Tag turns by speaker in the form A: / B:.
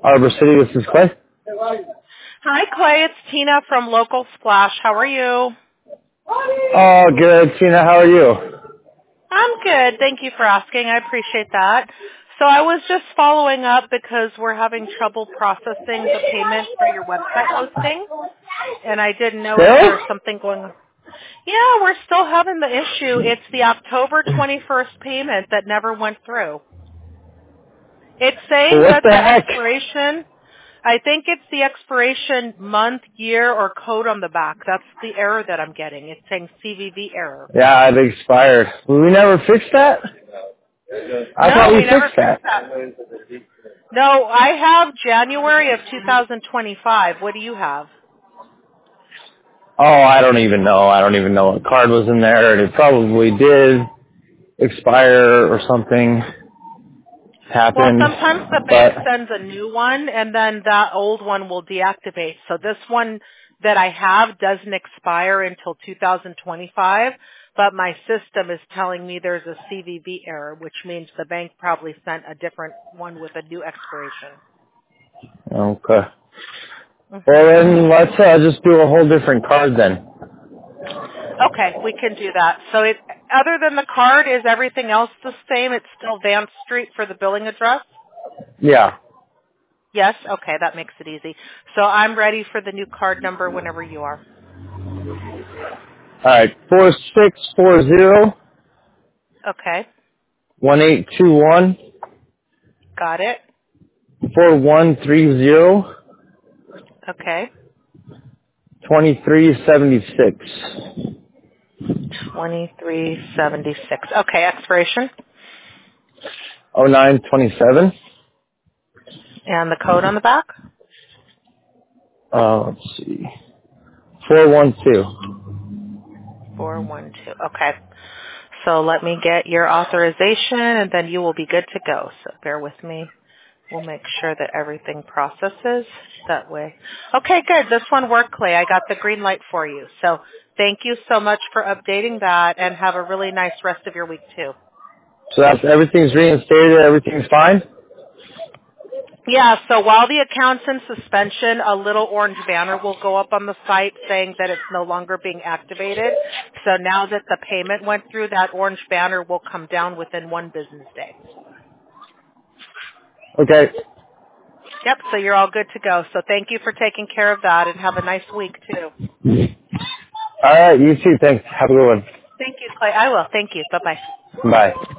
A: Arbor City, this is Clay.
B: Hi, Clay. It's Tina from Local Splash. How are you?
A: Oh, good. Tina, how are you?
B: I'm good. Thank you for asking. I appreciate that. So I was just following up because we're having trouble processing the payment for your website listing, and I didn't know if
A: Still?
B: there was something going on. Yeah, we're still having the issue. It's the October 21st payment that never went through. It's saying
A: What
B: that
A: the
B: the
A: heck?
B: expiration, I think it's the expiration month, year, or code on the back. That's the error that I'm getting. It's saying CVV error.
A: Yeah, it expired. We never fixed that? I thought
B: No,
A: we
B: we never
A: fixed
B: fixed
A: that.
B: that. No, I have January of 2025. What do you have?
A: Oh, I don't even know. I don't even know what card was in there. It probably did expire or something
B: Well,
A: happened.
B: sometimes the bank
A: But,
B: sends a new one, and then that old one will deactivate. So this one that I have doesn't expire until 2025, but my system is telling me there's a CVV error, which means the bank probably sent a different one with a new expiration.
A: okay. Well,
B: hmm
A: then let's just do a whole different card then.
B: Okay, we can do that. So other than the card, is everything else the same? It's still Vance Street for the billing address?
A: Yeah.
B: Yes? Okay, that makes it easy. So I'm ready for the new card number whenever you are.
A: All right. 4640
B: Okay,
A: 1821
B: got it.
A: 4130
B: Okay,
A: 2376
B: 2376. Okay, expiration
A: 0927.
B: and the code on the back.
A: Let's see. 412.
B: 412. Okay. So let me get your authorization and then you will be good to go. So bear with me. We'll make sure that everything processes that way. Okay, good. This one worked, Clay. I got the green light for you. So thank you so much for updating that and have a really nice rest of your week too.
A: So that's everything's reinstated. Everything's fine.
B: Yeah, so while the account's in suspension, a little orange banner will go up on the site saying that it's no longer being activated. So now that the payment went through, that orange banner will come down within one business day.
A: Okay.
B: Yep, so you're all good to go. So thank you for taking care of that and have a nice week too.
A: All right. You too. Thanks. Have a good one.
B: Thank you, Clay. I will. Thank you. Bye-bye.
A: Bye.